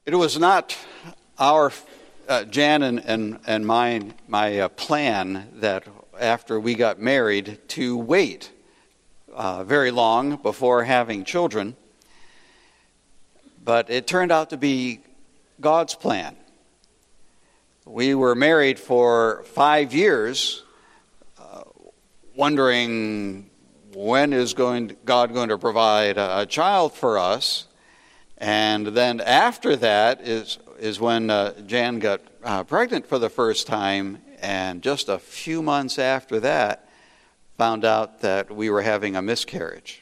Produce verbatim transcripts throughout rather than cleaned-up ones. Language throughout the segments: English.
It was not our, uh, Jan and, and, and mine, my uh, plan that after we got married to wait uh, very long before having children. But it turned out to be God's plan. We were married for five years, uh, wondering when is going to, God going to provide a, a child for us. And then after that is is when uh, Jan got uh, pregnant for the first time, and just a few months after that, found out that we were having a miscarriage.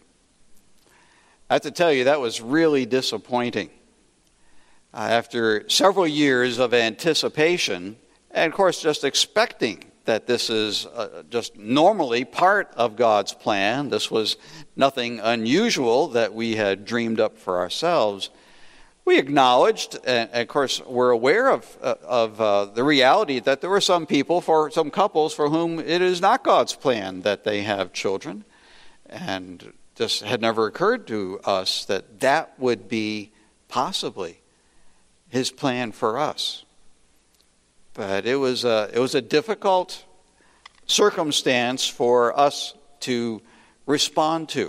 I have to tell you, that was really disappointing. Uh, after several years of anticipation, and of course just expecting that this is uh, just normally part of God's plan, this was nothing unusual that we had dreamed up for ourselves, we acknowledged, and of course we're aware of, uh, of uh, the reality that there were some people, for some couples, for whom it is not God's plan that they have children. And this had never occurred to us that that would be possibly His plan for us. But it was a, it was a difficult circumstance for us to respond to.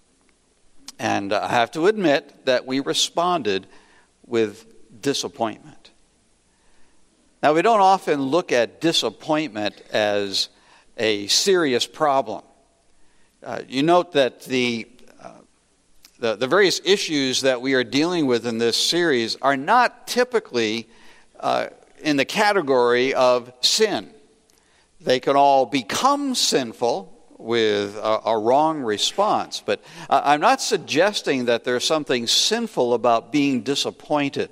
And I have to admit that we responded with disappointment. Now, we don't often look at disappointment as a serious problem. Uh, you note that the, uh, the the various issues that we are dealing with in this series are not typically uh, in the category of sin. They can all become sinful with a, a wrong response. But uh, I'm not suggesting that there's something sinful about being disappointed.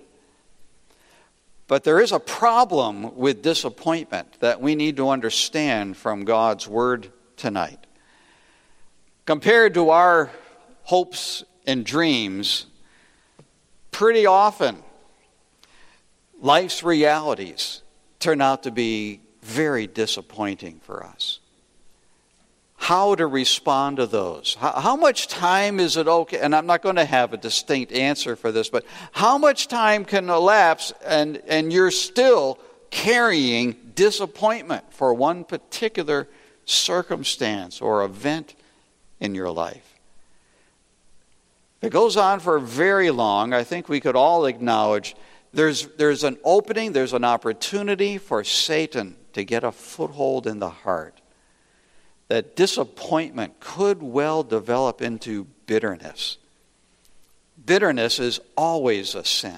But there is a problem with disappointment that we need to understand from God's Word tonight. Compared to our hopes and dreams, pretty often life's realities turn out to be very disappointing for us. How to respond to those? How, how much time is it okay? And I'm not going to have a distinct answer for this, but how much time can elapse and, and you're still carrying disappointment for one particular circumstance or event in your life? If it goes on for very long, I think we could all acknowledge there's, there's an opening, there's an opportunity for Satan to get a foothold in the heart. That disappointment could well develop into bitterness. Bitterness is always a sin.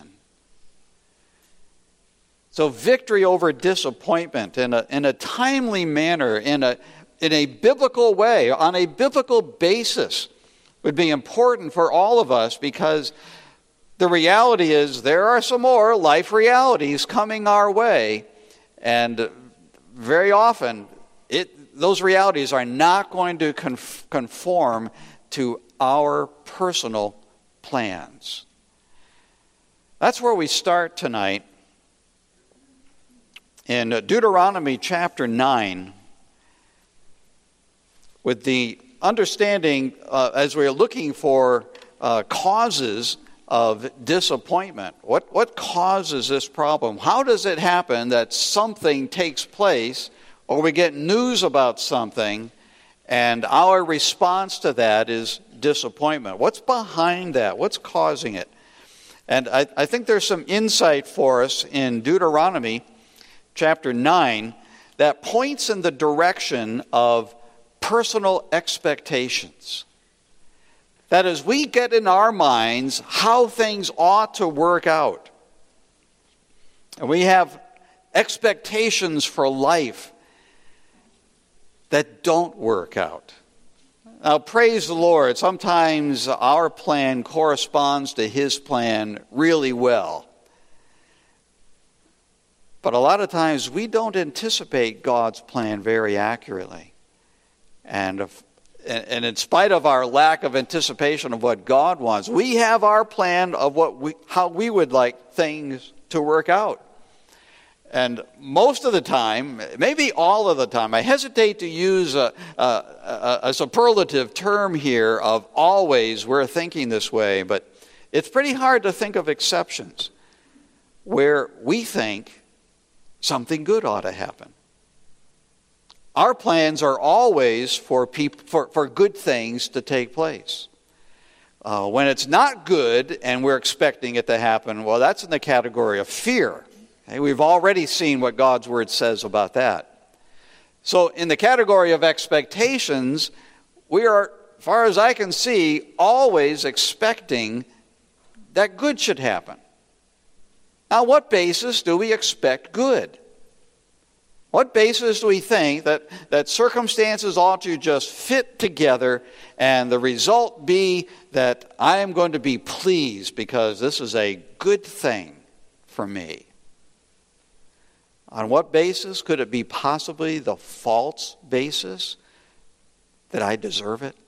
So victory over disappointment in a, in a timely manner, in a, in a biblical way, on a biblical basis, would be important for all of us, because the reality is there are some more life realities coming our way, and very often it those realities are not going to conform to our personal plans. That's where we start tonight in Deuteronomy chapter nine, with the understanding, uh, as we're looking for uh, causes of disappointment. What, what causes this problem? How does it happen that something takes place, or we get news about something, and our response to that is disappointment? What's behind that? What's causing it? And I, I think there's some insight for us in Deuteronomy chapter nine that points in the direction of personal expectations. That is, we get in our minds how things ought to work out. And we have expectations for life that don't work out. Now, praise the Lord, sometimes our plan corresponds to His plan really well. But a lot of times we don't anticipate God's plan very accurately. And, if, and in spite of our lack of anticipation of what God wants, we have our plan of what we, how we would like things to work out. And most of the time, maybe all of the time, I hesitate to use a, a, a, a superlative term here of always we're thinking this way, but it's pretty hard to think of exceptions. where we think something good ought to happen. Our plans are always for peop- for, for good things to take place. Uh, when it's not good and we're expecting it to happen, well, that's in the category of fear. Okay? We've already seen what God's Word says about that. So in the category of expectations, we are, as far as I can see, always expecting that good should happen. Now, what basis do we expect good? What basis do we think that, that circumstances ought to just fit together and the result be that I am going to be pleased because this is a good thing for me? On what basis? Could it be possibly the false basis that I deserve it?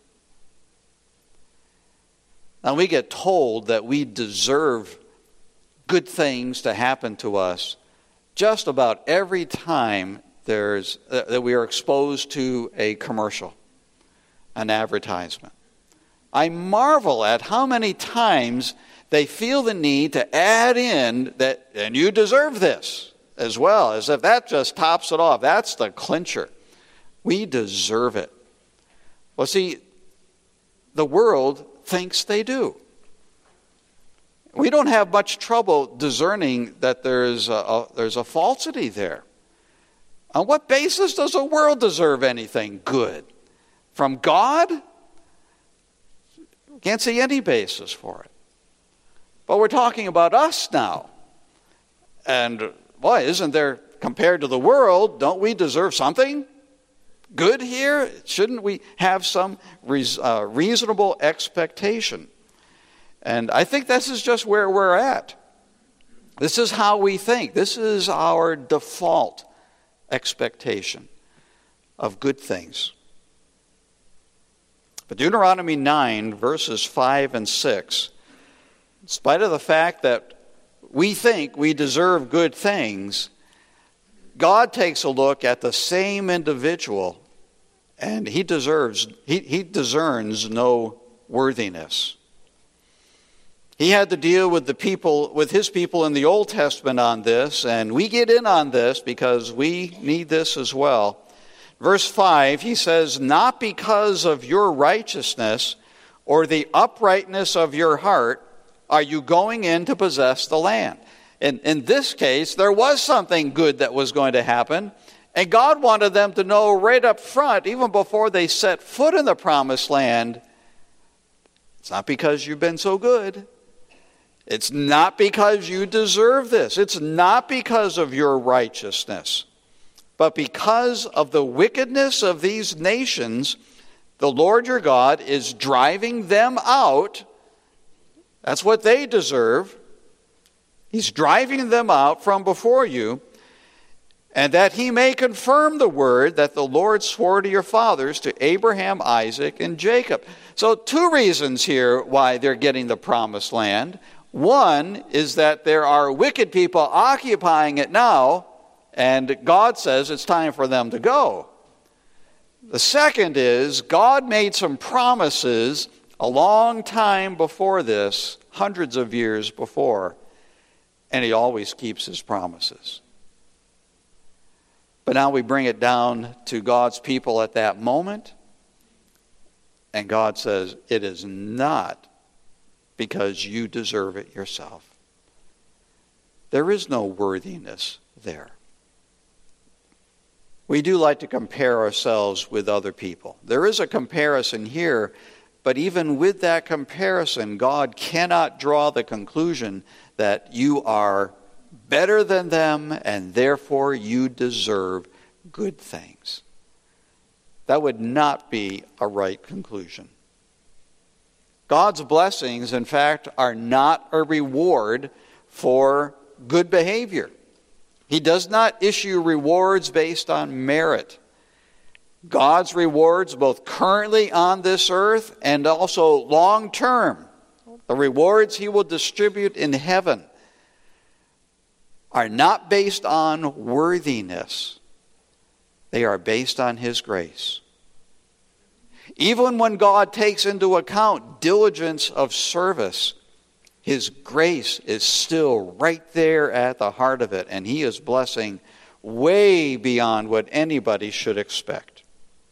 Now, we get told that we deserve good things to happen to us just about every time there's uh, that we are exposed to a commercial, an advertisement. I marvel at how many times they feel the need to add in that, and you deserve this as well, as if that just tops it off. That's the clincher. We deserve it. Well, see, the world thinks they do. We don't have much trouble discerning that there's a, a, there's a falsity there. On what basis does the world deserve anything good? From God? Can't see any basis for it. But we're talking about us now. And boy, isn't there, compared to the world, don't we deserve something good here? Shouldn't we have some res, uh, reasonable expectation? And I think this is just where we're at. This is how we think. This is our default expectation of good things. But Deuteronomy nine, verses five and six, in spite of the fact that we think we deserve good things, God takes a look at the same individual and he deserves, he, he discerns no worthiness. He had to deal with the people, with his people in the Old Testament on this, and we get in on this because we need this as well. Verse five, he says, "Not because of your righteousness or the uprightness of your heart are you going in to possess the land." In, in this case, there was something good that was going to happen, and God wanted them to know right up front, even before they set foot in the promised land, it's not because you've been so good. It's not because you deserve this. It's not because of your righteousness. But because of the wickedness of these nations, the Lord your God is driving them out. That's what they deserve. He's driving them out from before you, and that he may confirm the word that the Lord swore to your fathers, to Abraham, Isaac, and Jacob. So two reasons here why they're getting the promised land. One is that there are wicked people occupying it now, and God says it's time for them to go. The second is God made some promises a long time before this, hundreds of years before, and he always keeps his promises. But now we bring it down to God's people at that moment, and God says it is not because you deserve it yourself. There is no worthiness there. We do like to compare ourselves with other people. There is a comparison here, but even with that comparison, God cannot draw the conclusion that you are better than them and therefore you deserve good things. That would not be a right conclusion. God's blessings, in fact, are not a reward for good behavior. He does not issue rewards based on merit. God's rewards, both currently on this earth and also long term, the rewards he will distribute in heaven, are not based on worthiness. They are based on his grace. Even when God takes into account diligence of service, His grace is still right there at the heart of it, and He is blessing way beyond what anybody should expect.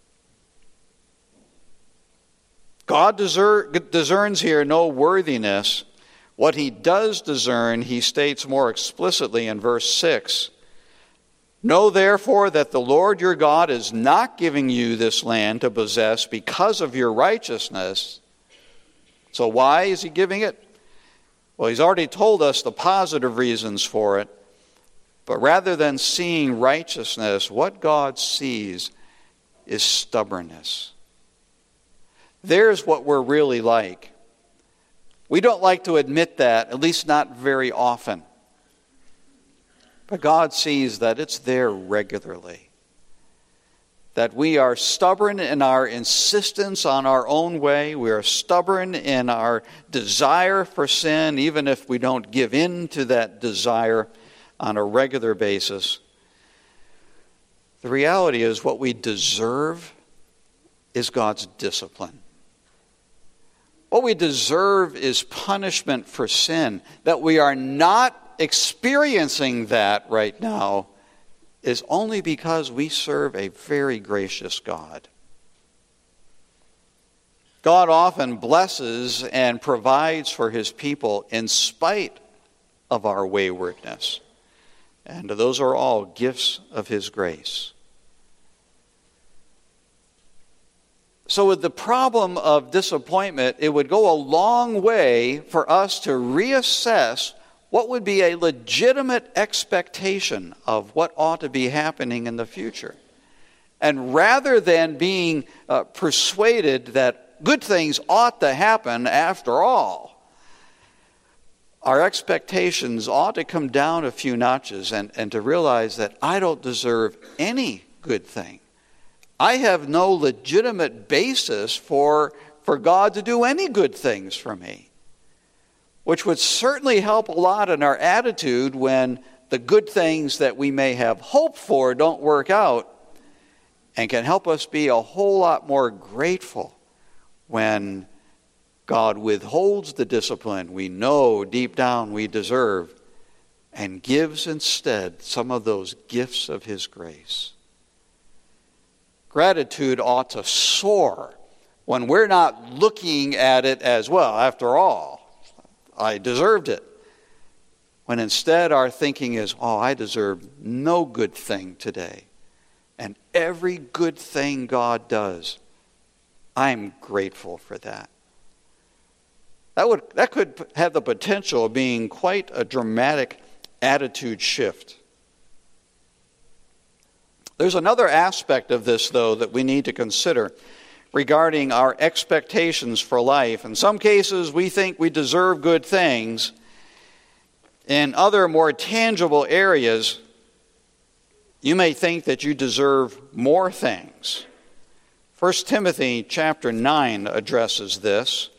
God discerns here no worthiness. What He does discern, He states more explicitly in verse six. Know therefore that the Lord your God is not giving you this land to possess because of your righteousness. So why is He giving it? Well, He's already told us the positive reasons for it. But rather than seeing righteousness, what God sees is stubbornness. There's what we're really like. We don't like to admit that, at least not very often. But God sees that it's there regularly. That we are stubborn in our insistence on our own way. We are stubborn in our desire for sin, even if we don't give in to that desire on a regular basis. The reality is what we deserve is God's discipline. What we deserve is punishment for sin. That we are not experiencing that right now is only because we serve a very gracious God. God often blesses and provides for His people in spite of our waywardness. And those are all gifts of His grace. So with the problem of disappointment, it would go a long way for us to reassess what would be a legitimate expectation of what ought to be happening in the future. And rather than being uh, persuaded that good things ought to happen after all, our expectations ought to come down a few notches and, and to realize that I don't deserve any good thing. I have no legitimate basis for, for God to do any good things for me, which would certainly help a lot in our attitude when the good things that we may have hoped for don't work out, and can help us be a whole lot more grateful when God withholds the discipline we know deep down we deserve and gives instead some of those gifts of His grace. Gratitude ought to soar when we're not looking at it as, well, after all, I deserved it. When instead our thinking is, oh, I deserve no good thing today. And every good thing God does, I'm grateful for that. That would that could have the potential of being quite a dramatic attitude shift. There's another aspect of this, though, that we need to consider regarding our expectations for life. In some cases, we think we deserve good things. In other more tangible areas, you may think that you deserve more things. First Timothy chapter nine addresses this.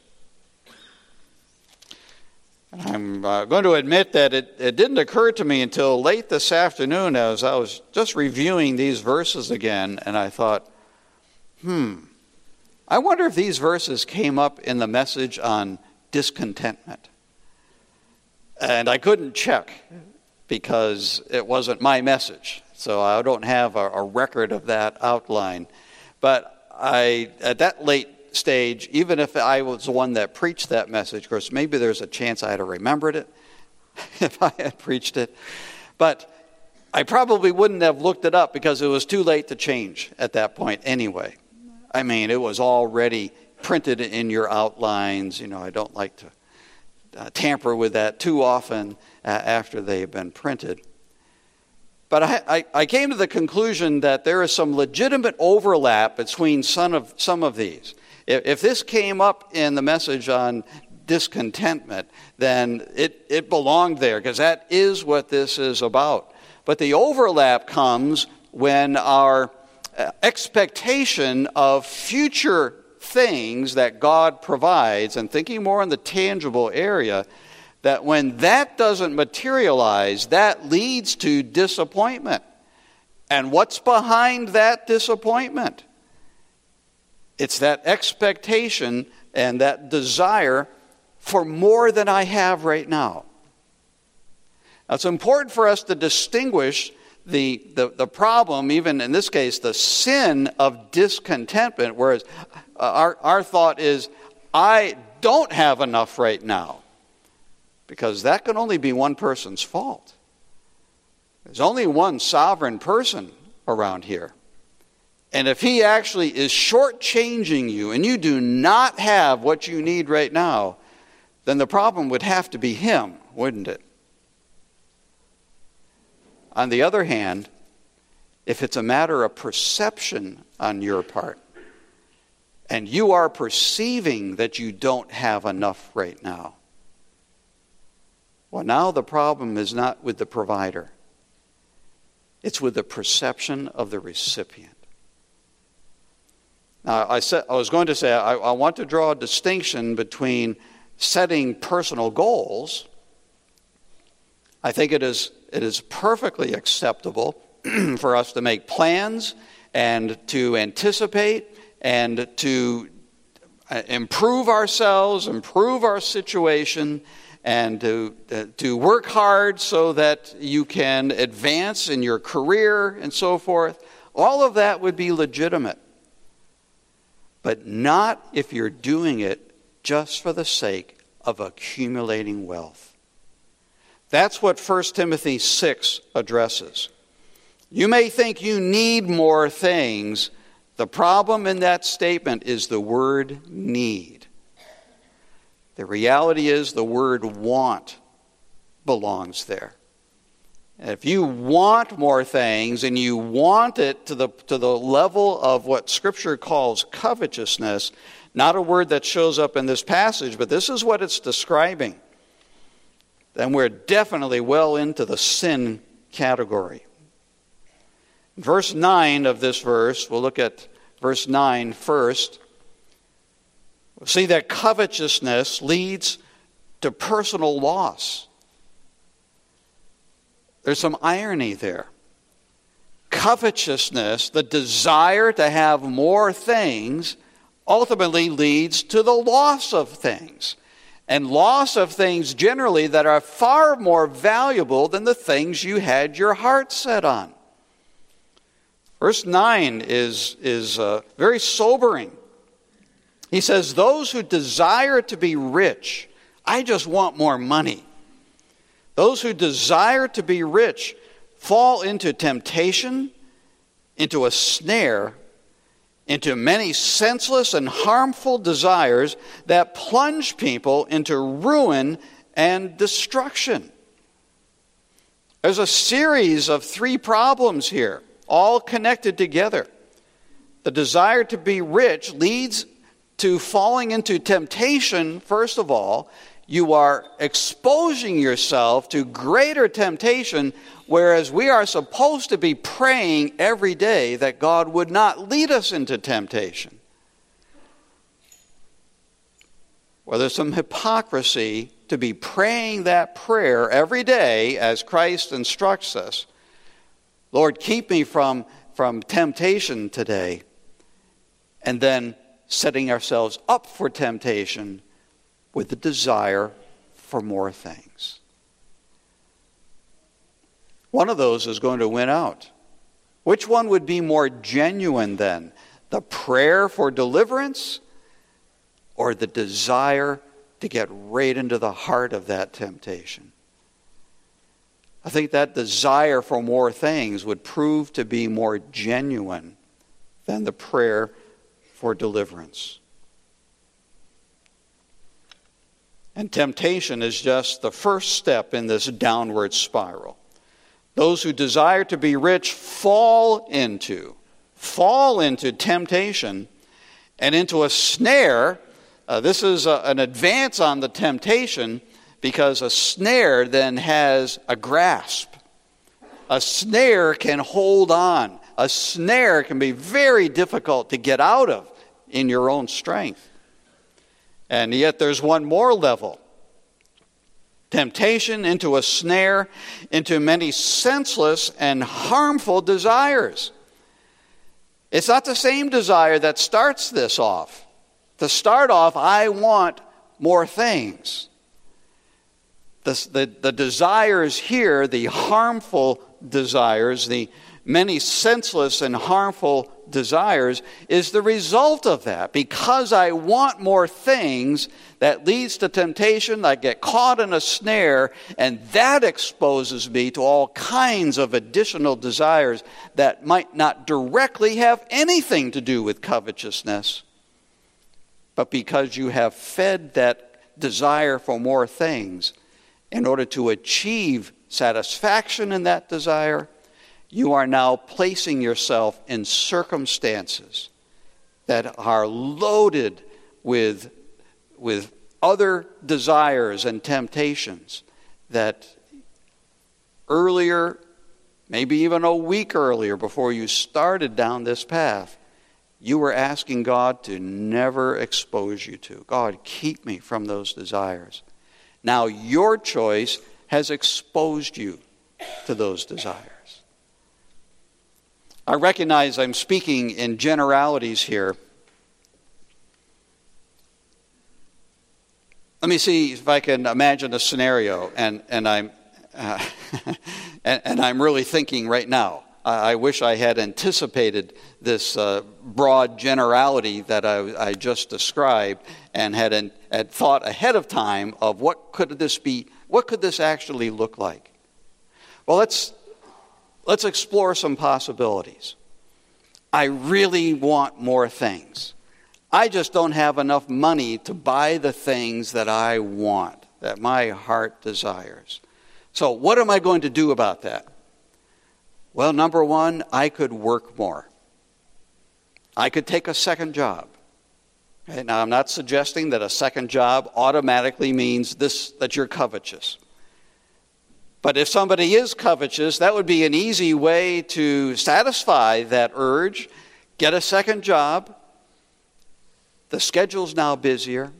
I'm uh, going to admit that it, it didn't occur to me until late this afternoon as I was just reviewing these verses again, and I thought, hmm, I wonder if these verses came up in the message on discontentment. And I couldn't check because it wasn't my message, so I don't have a, a record of that outline. But I, at that late stage, even if I was the one that preached that message, of course, maybe there's a chance I'd have remembered it if I had preached it. But I probably wouldn't have looked it up because it was too late to change at that point anyway. I mean, it was already printed in your outlines. You know, I don't like to uh, tamper with that too often uh, after they've been printed. But I, I, I came to the conclusion that there is some legitimate overlap between some of, some of these. If, if this came up in the message on discontentment, then it, it belonged there, because that is what this is about. But the overlap comes when our expectation of future things that God provides, and thinking more in the tangible area, that when that doesn't materialize, that leads to disappointment. And what's behind that disappointment? It's that expectation and that desire for more than I have right now. Now, it's important for us to distinguish the, the, the problem, even in this case, the sin of discontentment, whereas our, our thought is, I don't have enough right now. Because that can only be one person's fault. There's only one sovereign person around here. And if he actually is shortchanging you and you do not have what you need right now, then the problem would have to be him, wouldn't it? On the other hand, if it's a matter of perception on your part, and you are perceiving that you don't have enough right now, well, now the problem is not with the provider. It's with the perception of the recipient. Now, I said I was going to say I, I want to draw a distinction between setting personal goals. I think it is it is perfectly acceptable for us to make plans and to anticipate and to improve ourselves, improve our situation, and to, uh, to work hard so that you can advance in your career and so forth. All of that would be legitimate. But not if you're doing it just for the sake of accumulating wealth. That's what First Timothy six addresses. You may think you need more things. The problem in that statement is the word need. The reality is the word want belongs there. And if you want more things and you want it to the, to the level of what Scripture calls covetousness, not a word that shows up in this passage, but this is what it's describing, then we're definitely well into the sin category. Verse nine of this verse, we'll look at verse nine first. We'll see that covetousness leads to personal loss. There's some irony there. Covetousness, the desire to have more things, ultimately leads to the loss of things. And loss of things generally that are far more valuable than the things you had your heart set on. Verse nine is, is uh, very sobering. He says, those who desire to be rich, I just want more money. Those who desire to be rich fall into temptation, into a snare, into many senseless and harmful desires that plunge people into ruin and destruction. There's a series of three problems here, all connected together. The desire to be rich leads to falling into temptation, first of all. You are exposing yourself to greater temptation, whereas we are supposed to be praying every day that God would not lead us into temptation. Well, there's some hypocrisy to be praying that prayer every day as Christ instructs us. Lord, keep me from, from temptation today. And then setting ourselves up for temptation with the desire for more things. One of those is going to win out. Which one would be more genuine then? The prayer for deliverance or the desire to get right into the heart of that temptation? I think that desire for more things would prove to be more genuine than the prayer for deliverance. And temptation is just the first step in this downward spiral. Those who desire to be rich fall into, fall into temptation and into a snare. Uh, this is a, an advance on the temptation because a snare then has a grasp. A snare can hold on. A snare can be very difficult to get out of in your own strength. And yet there's one more level. Temptation into a snare, into many senseless and harmful desires. It's not the same desire that starts this off. To start off, I want more things. The, the, the desires here, the harmful desires, the many senseless and harmful desires, is the result of that. Because I want more things, that leads to temptation. I get caught in a snare, and that exposes me to all kinds of additional desires that might not directly have anything to do with covetousness. But because you have fed that desire for more things, in order to achieve satisfaction in that desire, you are now placing yourself in circumstances that are loaded with, with other desires and temptations that earlier, maybe even a week earlier before you started down this path, you were asking God to never expose you to. God, keep me from those desires. Now your choice has exposed you to those desires. I recognize I'm speaking in generalities here. Let me see if I can imagine a scenario, and, and I'm uh, and, and I'm really thinking right now. I, I wish I had anticipated this uh, broad generality that I, I just described, and had, an, had thought ahead of time of what could this be, what could this actually look like. Well, let's let's explore some possibilities. I really want more things. I just don't have enough money to buy the things that I want, that my heart desires. So what am I going to do about that? Well, number one, I could work more. I could take a second job. Okay, now, I'm not suggesting that a second job automatically means this, that you're covetous. But if somebody is covetous, that would be an easy way to satisfy that urge. Get a second job. The schedule's now busier.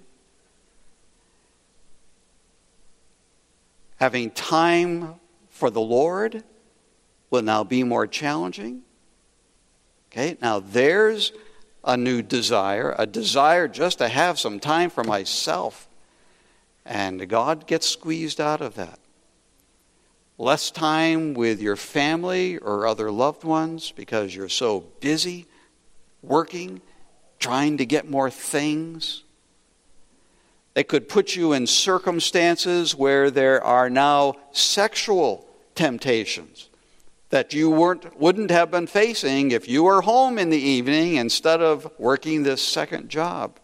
Having time for the Lord will now be more challenging. Okay, now there's a new desire, a desire just to have some time for myself. And God gets squeezed out of that. Less time with your family or other loved ones because you're so busy working, trying to get more things. It could put you in circumstances where there are now sexual temptations that you weren't, wouldn't have been facing if you were home in the evening instead of working this second job.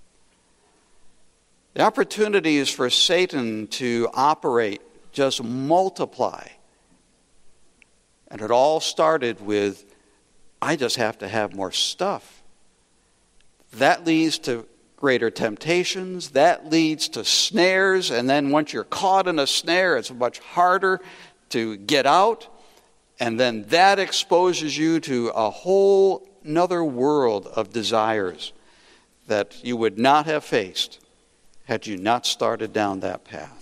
The opportunities for Satan to operate just multiply. And it all started with, I just have to have more stuff. That leads to greater temptations. That leads to snares. And then once you're caught in a snare, it's much harder to get out. And then that exposes you to a whole another world of desires that you would not have faced had you not started down that path.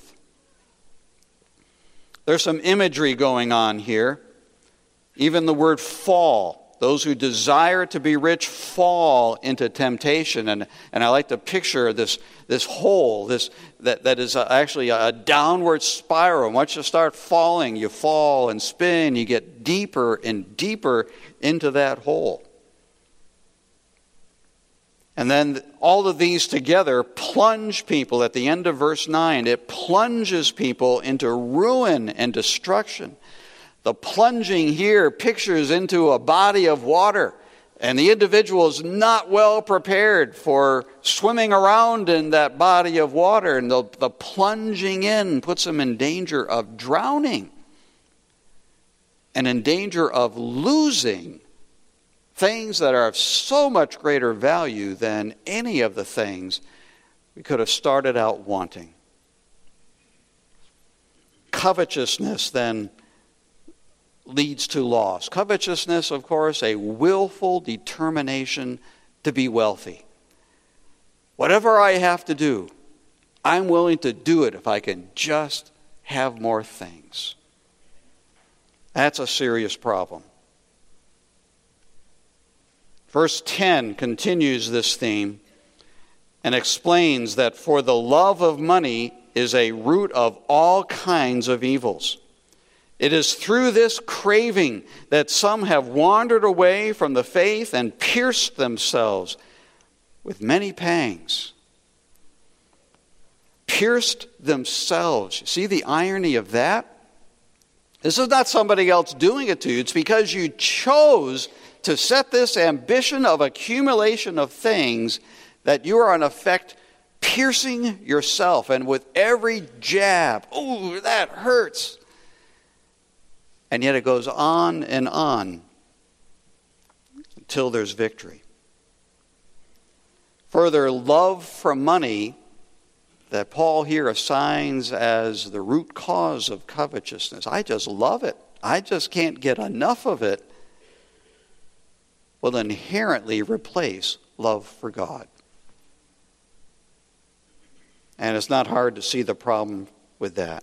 There's some imagery going on here. Even the word fall. Those who desire to be rich fall into temptation. And, and I like to picture this, this hole, this that, that is actually a downward spiral. Once you start falling, you fall and spin. You get deeper and deeper into that hole. And then all of these together plunge people at the end of verse nine. It plunges people into ruin and destruction. The plunging here pictures into a body of water. And the individual is not well prepared for swimming around in that body of water. And the, the plunging in puts them in danger of drowning. And in danger of losing things that are of so much greater value than any of the things we could have started out wanting. Covetousness then leads to loss. Covetousness, of course, a willful determination to be wealthy. Whatever I have to do, I'm willing to do it if I can just have more things. That's a serious problem. Verse ten continues this theme. and explains that for the love of money is a root of all kinds of evils. It is through this craving that some have wandered away from the faith and pierced themselves with many pangs. Pierced themselves. See the irony of that? This is not somebody else doing it to you. It's because you chose to set this ambition of accumulation of things that you are in effect piercing yourself. And with every jab, oh, that hurts. And yet it goes on and on until there's victory. Further, love for money that Paul here assigns as the root cause of covetousness. I just love it. I just can't get enough of it. Will inherently replace love for God. And it's not hard to see the problem with that.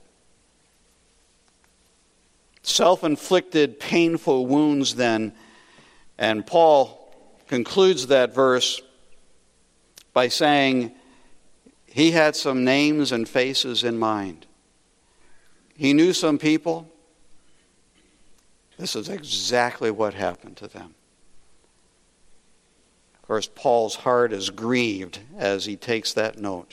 Self-inflicted, painful wounds then. And Paul concludes that verse by saying he had some names and faces in mind. He knew some people. This is exactly what happened to them. Of course, Paul's heart is grieved as he takes that note.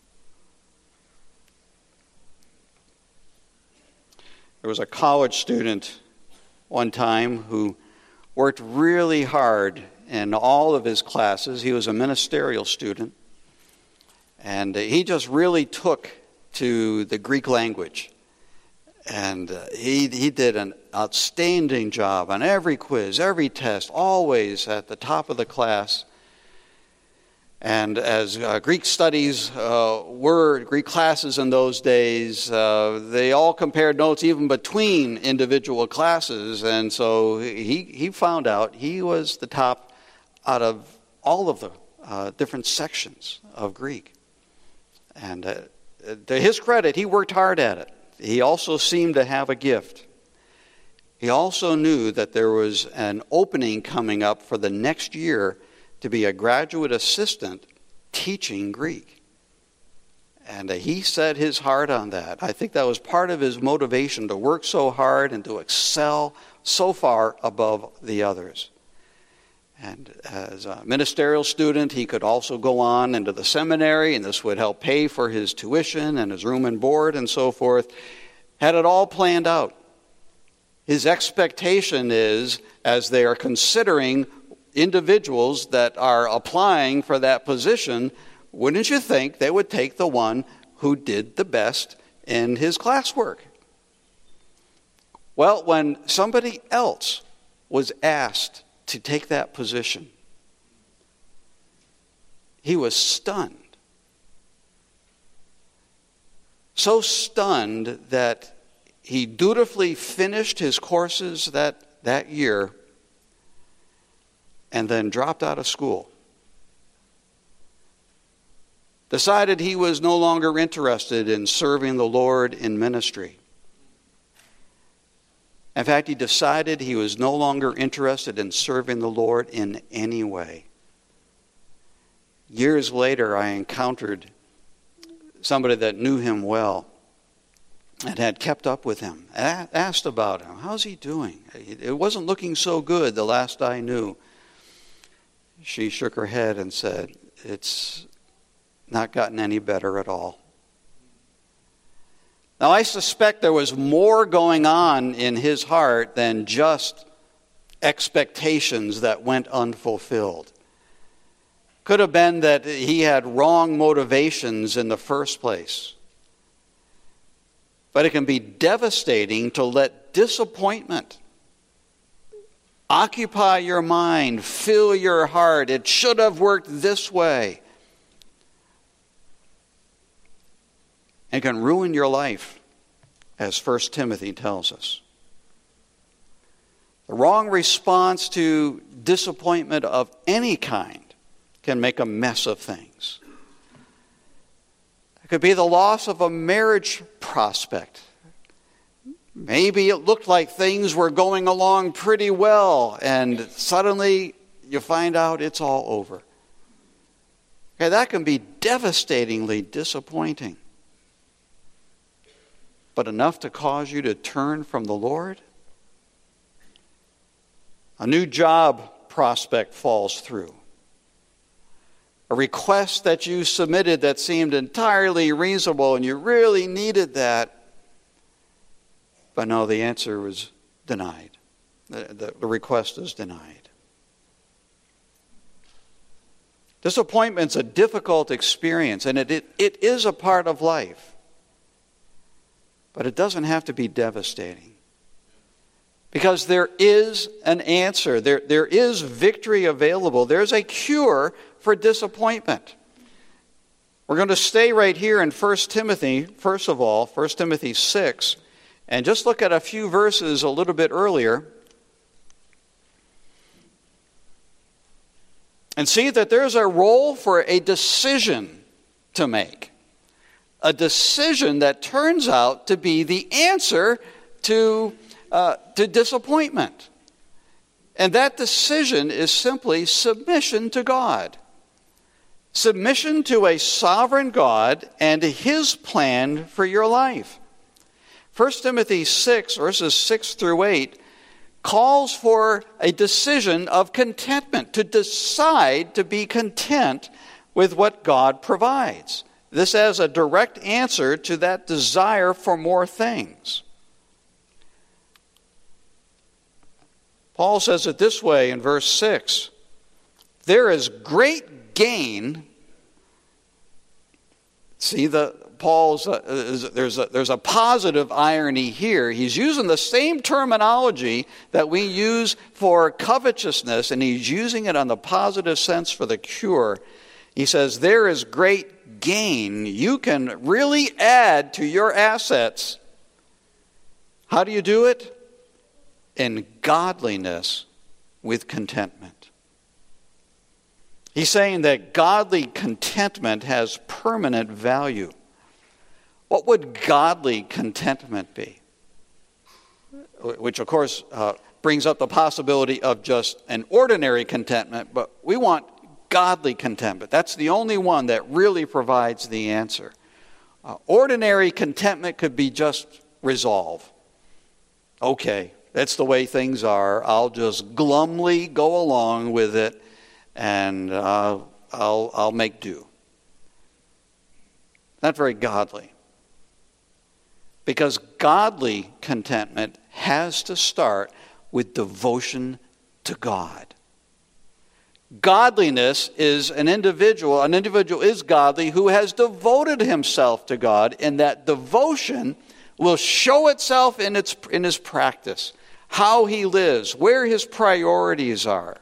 There was a college student one time who worked really hard in all of his classes. He was a ministerial student. And he just really took to the Greek language. And uh, he, he did an outstanding job on every quiz, every test, always at the top of the class. And as uh, Greek studies uh, were, Greek classes in those days, uh, they all compared notes even between individual classes. And so he, he found out he was the top out of all of the uh, different sections of Greek. And uh, to his credit, he worked hard at it. He also seemed to have a gift. He also knew that there was an opening coming up for the next year to be a graduate assistant teaching Greek. And uh, he set his heart on that. I think that was part of his motivation to work so hard and to excel so far above the others. And as a ministerial student, he could also go on into the seminary, and this would help pay for his tuition and his room and board and so forth. Had it all planned out. His expectation is, as they are considering individuals that are applying for that position, wouldn't you think they would take the one who did the best in his classwork? Well, when somebody else was asked to take that position, he was stunned. So stunned that he dutifully finished his courses that, that year and then dropped out of school. Decided he was no longer interested in serving the Lord in ministry. In fact, he decided he was no longer interested in serving the Lord in any way. Years later, I encountered somebody that knew him well and had kept up with him. I asked about him. How's he doing? It wasn't looking so good the last I knew. She shook her head and said, it's not gotten any better at all. Now, I suspect there was more going on in his heart than just expectations that went unfulfilled. Could have been that he had wrong motivations in the first place. But it can be devastating to let disappointment occupy your mind, fill your heart. It should have worked this way. And can ruin your life, as First Timothy tells us. The wrong response to disappointment of any kind can make a mess of things. It could be the loss of a marriage prospect. Maybe it looked like things were going along pretty well, and suddenly you find out it's all over. Okay, that can be devastatingly disappointing. But enough to cause you to turn from the Lord? A new job prospect falls through. A request that you submitted that seemed entirely reasonable and you really needed that. But no, the answer was denied. The, the, the request is denied. Disappointment's a difficult experience, and it, it, it is a part of life. But it doesn't have to be devastating. Because there is an answer. There, there is victory available. There's a cure for disappointment. We're going to stay right here in First Timothy, first of all, First Timothy six, and just look at a few verses a little bit earlier and see that there's a role for a decision to make. A decision that turns out to be the answer to Uh, to disappointment. And that decision is simply submission to God. Submission to a sovereign God and to His plan for your life. First Timothy six, verses six through eight, calls for a decision of contentment, to decide to be content with what God provides. This as a direct answer to that desire for more things. Paul says it this way in verse six. There is great gain. See, the Paul's uh, is, there's a there's a positive irony here. He's using the same terminology that we use for covetousness, and he's using it on the positive sense for the cure. He says there is great gain. You can really add to your assets. How do you do it? In godliness with contentment. He's saying that godly contentment has permanent value. What would godly contentment be? Which, of course, uh, brings up the possibility of just an ordinary contentment, but we want godly contentment. That's the only one that really provides the answer. Uh, ordinary contentment could be just resolve. Okay. That's the way things are. I'll just glumly go along with it, and uh, I'll, I'll make do. Not very godly. Because godly contentment has to start with devotion to God. Godliness is an individual, an individual is godly who has devoted himself to God, and that devotion will show itself in its in his practice. How he lives, where his priorities are.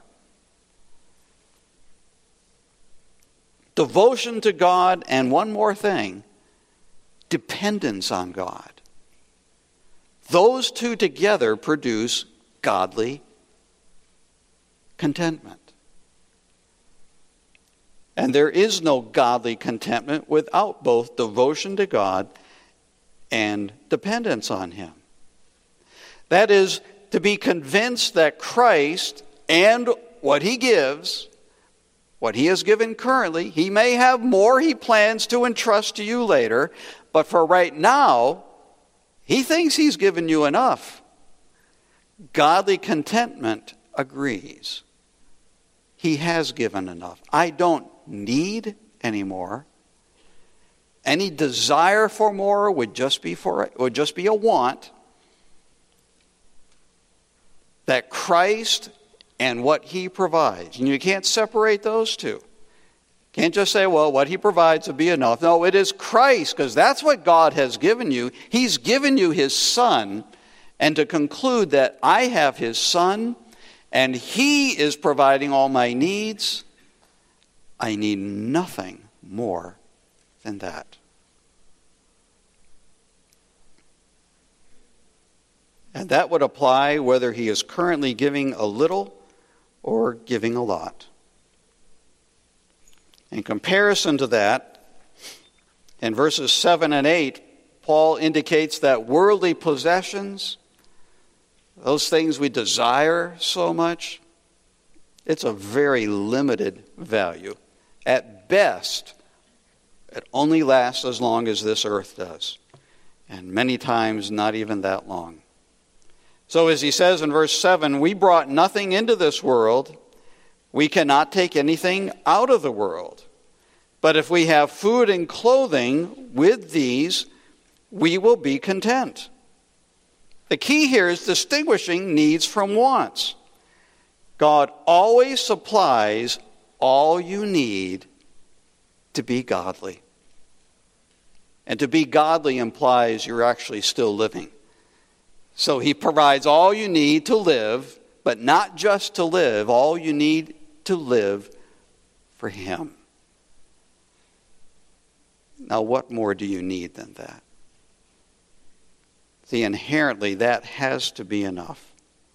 Devotion to God, and one more thing, dependence on God. Those two together produce godly contentment. And there is no godly contentment without both devotion to God and dependence on Him. That is, to be convinced that Christ and what He gives, what He has given currently, He may have more He plans to entrust to you later, but for right now, He thinks He's given you enough. Godly contentment agrees. He has given enough. I don't need any more. Any desire for more would just be for would just be a want. That Christ and what He provides. And you can't separate those two. Can't just say, well, what He provides will be enough. No, it is Christ, because that's what God has given you. He's given you His Son. And to conclude that I have His Son, and He is providing all my needs, I need nothing more than that. And that would apply whether he is currently giving a little or giving a lot. In comparison to that, in verses seven and eight, Paul indicates that worldly possessions, those things we desire so much, it's a very limited value. At at best, it only lasts as long as this earth does. And many times, not even that long. So as he says in verse seven, we brought nothing into this world. We cannot take anything out of the world. But if we have food and clothing, with these, we will be content. The key here is distinguishing needs from wants. God always supplies all you need to be godly. And to be godly implies you're actually still living. So he provides all you need to live, but not just to live, all you need to live for him. Now, what more do you need than that? See, inherently, that has to be enough.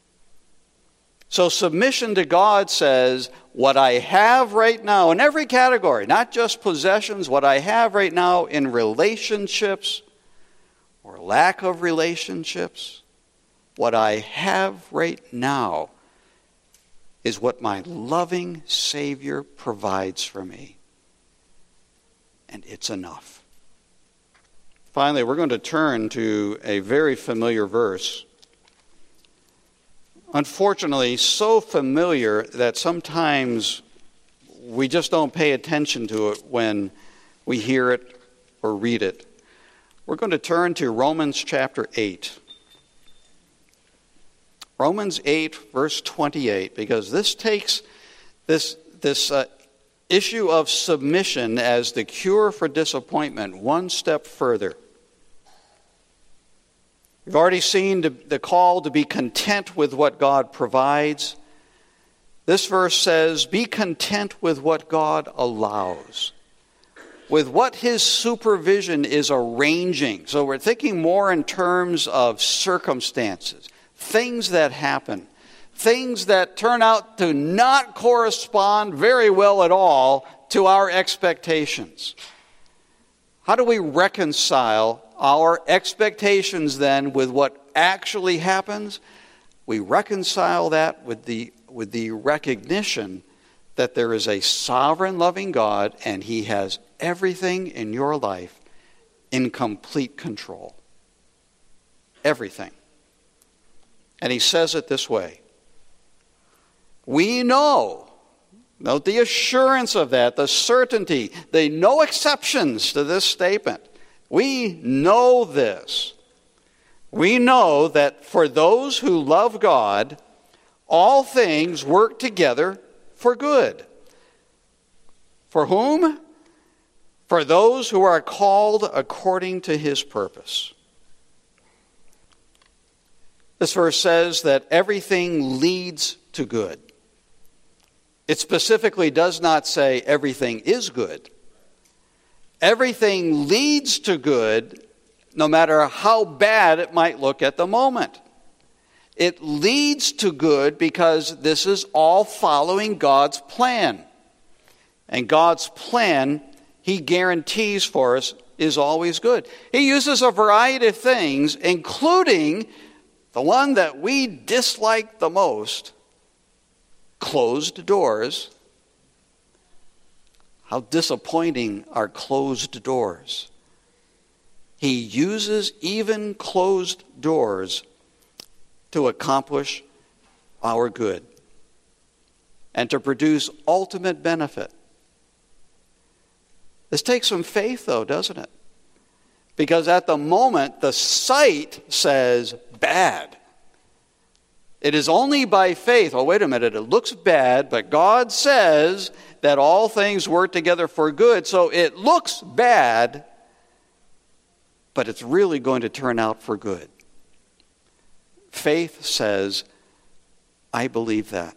So submission to God says, what I have right now in every category, not just possessions, what I have right now in relationships or lack of relationships, what I have right now is what my loving Savior provides for me. And it's enough. Finally, we're going to turn to a very familiar verse. Unfortunately, so familiar that sometimes we just don't pay attention to it when we hear it or read it. We're going to turn to Romans chapter eight. Romans eight, verse twenty-eight, because this takes this, this uh, issue of submission as the cure for disappointment one step further. We've already seen the call to be content with what God provides. This verse says, be content with what God allows, with what his supervision is arranging. So we're thinking more in terms of circumstances, things that happen, things that turn out to not correspond very well at all to our expectations. How do we reconcile our expectations then with what actually happens? We reconcile that with the, with the recognition that there is a sovereign, loving God, and he has everything in your life in complete control. Everything. And he says it this way. We know, note the assurance of that, the certainty, the no exceptions to this statement. We know this. We know that for those who love God, all things work together for good. For whom? For those who are called according to his purpose. This verse says that everything leads to good. It specifically does not say everything is good. Everything leads to good, no matter how bad it might look at the moment. It leads to good because this is all following God's plan. And God's plan, he guarantees for us, is always good. He uses a variety of things, including the one that we dislike the most, closed doors. How disappointing are closed doors. He uses even closed doors to accomplish our good and to produce ultimate benefit. This takes some faith, though, doesn't it? Because at the moment, the sight says bad. It is only by faith. Oh, wait a minute, it looks bad, but God says that all things work together for good. So it looks bad, but it's really going to turn out for good. Faith says, I believe that.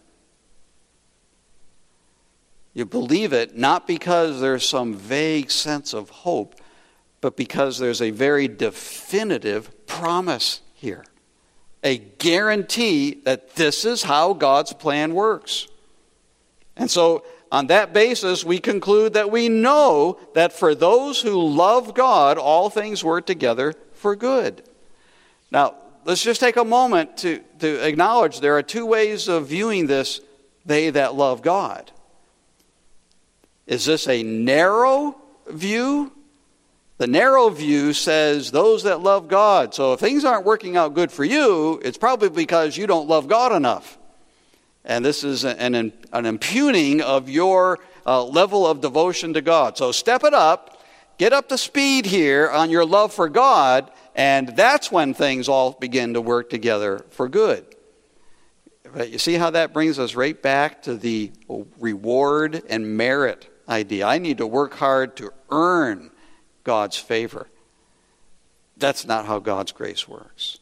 You believe it not because there's some vague sense of hope, but because there's a very definitive promise here. A guarantee that this is how God's plan works. And so, on that basis, we conclude that we know that for those who love God, all things work together for good. Now, let's just take a moment to, to acknowledge there are two ways of viewing this, they that love God. Is this a narrow view? The narrow view says those that love God. So if things aren't working out good for you, it's probably because you don't love God enough. And this is an, an impugning of your uh, level of devotion to God. So step it up, get up to speed here on your love for God, and that's when things all begin to work together for good. But you see how that brings us right back to the reward and merit idea. I need to work hard to earn God's favor. That's not how God's grace works.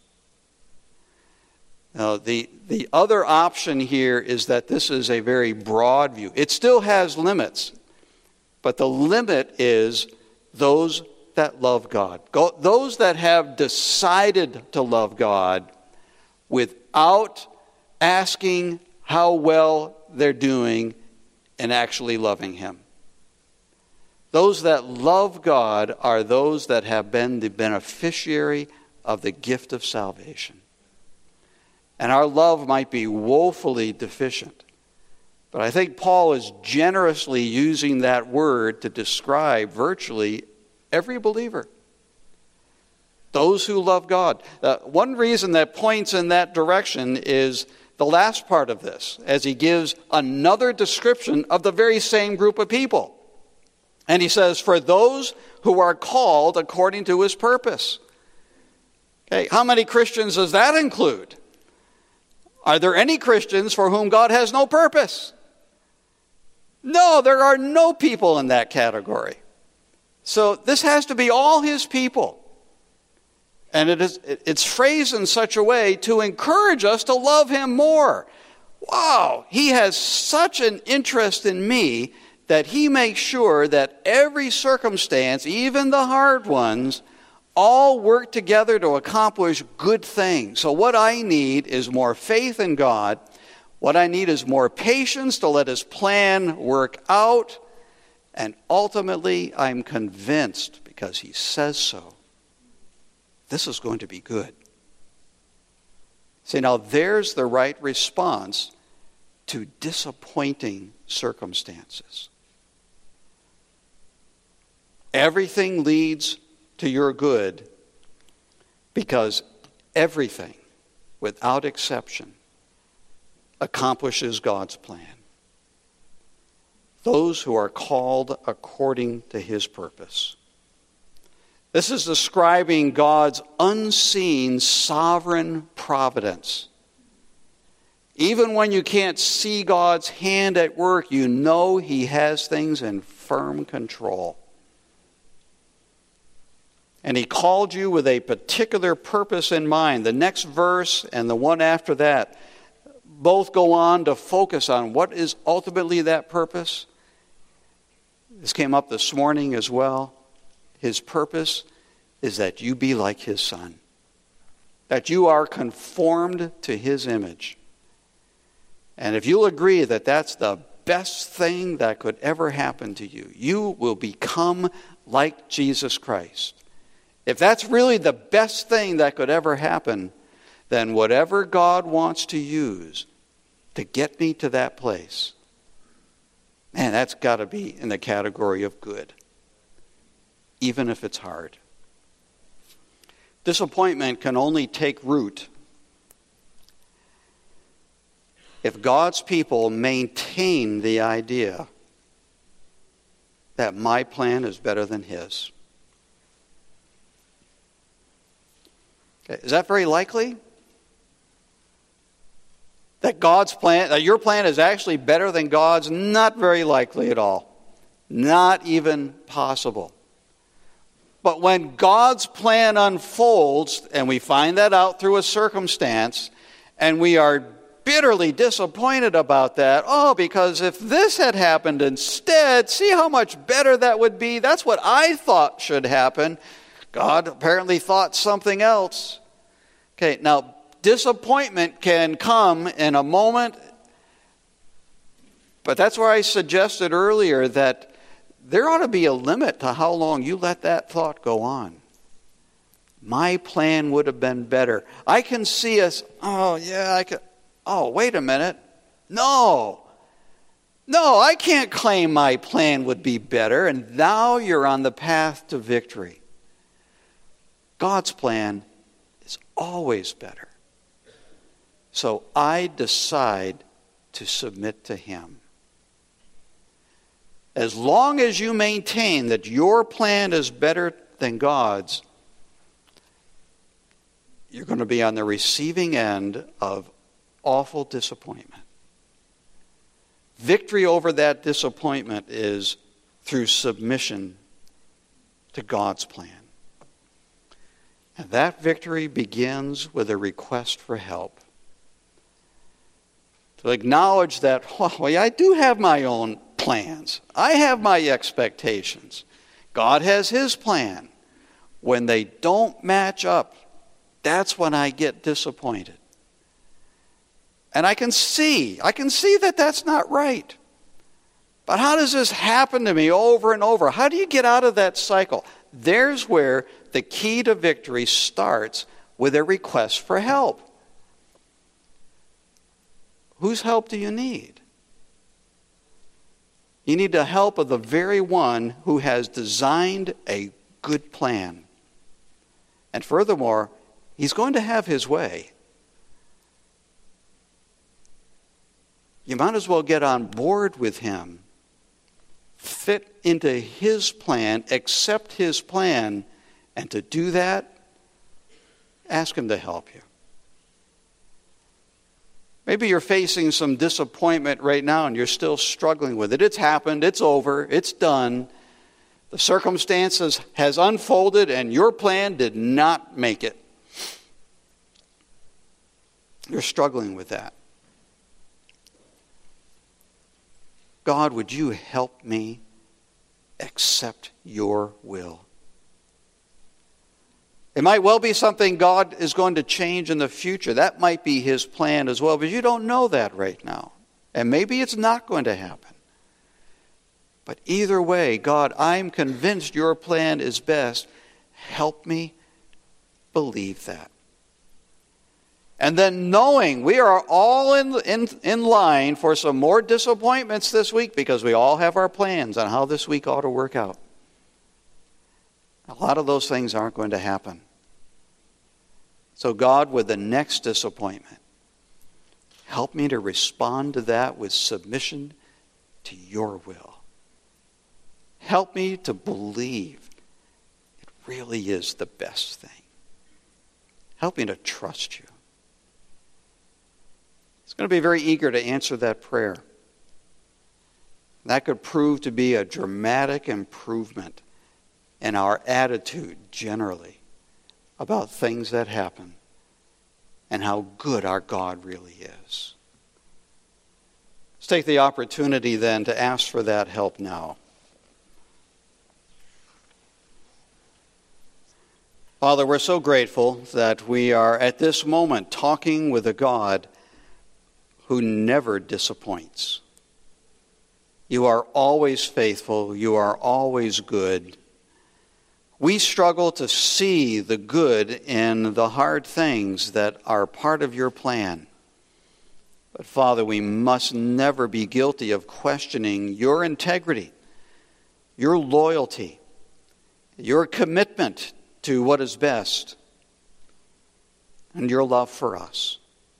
Now, the, the other option here is that this is a very broad view. It still has limits, but the limit is those that love God. Go, those that have decided to love God without asking how well they're doing and actually loving Him. Those that love God are those that have been the beneficiary of the gift of salvation. And our love might be woefully deficient. But I think Paul is generously using that word to describe virtually every believer. Those who love God. Uh, one reason that points in that direction is the last part of this, as he gives another description of the very same group of people. And he says, for those who are called according to His purpose. Okay, how many Christians does that include? Are there any Christians for whom God has no purpose? No, there are no people in that category. So this has to be all His people. And it is, it's phrased in such a way to encourage us to love Him more. Wow, He has such an interest in me that He makes sure that every circumstance, even the hard ones, all work together to accomplish good things. So what I need is more faith in God. What I need is more patience to let His plan work out. And ultimately, I'm convinced, because He says so, this is going to be good. See, now there's the right response to disappointing circumstances. Everything leads to your good because everything, without exception, accomplishes God's plan. Those who are called according to His purpose. This is describing God's unseen sovereign providence. Even when you can't see God's hand at work, you know He has things in firm control. And He called you with a particular purpose in mind. The next verse and the one after that both go on to focus on what is ultimately that purpose. This came up this morning as well. His purpose is that you be like His Son. That you are conformed to His image. And if you'll agree that that's the best thing that could ever happen to you, you will become like Jesus Christ. If that's really the best thing that could ever happen, then whatever God wants to use to get me to that place, man, that's got to be in the category of good, even if it's hard. Disappointment can only take root if God's people maintain the idea that my plan is better than His. Okay, is that very likely? That God's plan, that your plan is actually better than God's? Not very likely at all. Not even possible. But when God's plan unfolds, and we find that out through a circumstance, and we are bitterly disappointed about that, oh, because if this had happened instead, see how much better that would be? That's what I thought should happen. God apparently thought something else. Okay, now, disappointment can come in a moment, but that's where I suggested earlier that there ought to be a limit to how long you let that thought go on. My plan would have been better. I can see us, oh, yeah, I could, oh, wait a minute. No. No, I can't claim my plan would be better, and now you're on the path to victory. God's plan is always better. So I decide to submit to him. As long as you maintain that your plan is better than God's, you're going to be on the receiving end of awful disappointment. Victory over that disappointment is through submission to God's plan. And that victory begins with a request for help. To acknowledge that, well, I do have my own plans. I have my expectations. God has his plan. When they don't match up, that's when I get disappointed. And I can see, I can see that that's not right. But how does this happen to me over and over? How do you get out of that cycle? There's where the key to victory starts, with a request for help. Whose help do you need? You need the help of the very one who has designed a good plan. And furthermore, he's going to have his way. You might as well get on board with him, fit into his plan, accept his plan, and to do that, ask him to help you. Maybe you're facing some disappointment right now and you're still struggling with it. It's happened, it's over, it's done. The circumstances has unfolded and your plan did not make it. You're struggling with that. God, would you help me accept your will? It might well be something God is going to change in the future. That might be his plan as well, but you don't know that right now. And maybe it's not going to happen. But either way, God, I'm convinced your plan is best. Help me believe that. And then knowing we are all in, in, in line for some more disappointments this week, because we all have our plans on how this week ought to work out. A lot of those things aren't going to happen. So God, with the next disappointment, help me to respond to that with submission to your will. Help me to believe it really is the best thing. Help me to trust you. It's going to be very eager to answer that prayer. That could prove to be a dramatic improvement in our attitude generally about things that happen and how good our God really is. Let's take the opportunity then to ask for that help now. Father, we're so grateful that we are at this moment talking with a God who never disappoints. You are always faithful. You are always good. We struggle to see the good in the hard things that are part of your plan. But Father, we must never be guilty of questioning your integrity, your loyalty, your commitment to what is best, and your love for us.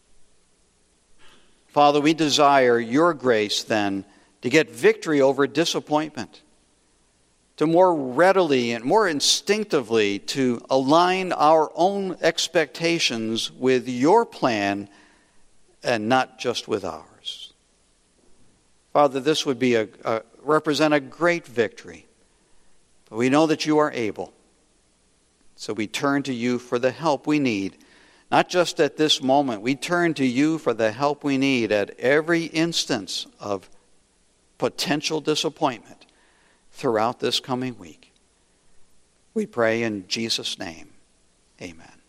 Father, we desire your grace then to get victory over disappointment, to more readily and more instinctively to align our own expectations with your plan and not just with ours. Father, this would be a, a represent a great victory, but we know that you are able. So we turn to you for the help we need. Not just at this moment. We turn to you for the help we need at every instance of potential disappointment throughout this coming week. We pray in Jesus' name. Amen.